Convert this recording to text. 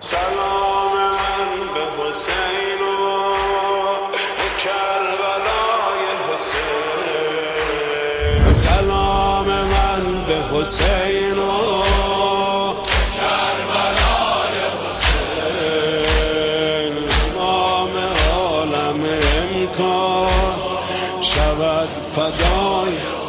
سلام من به حسین و کربلای حسین، سلام من به حسین و کربلای حسین. تمام عالم امکان شود فدای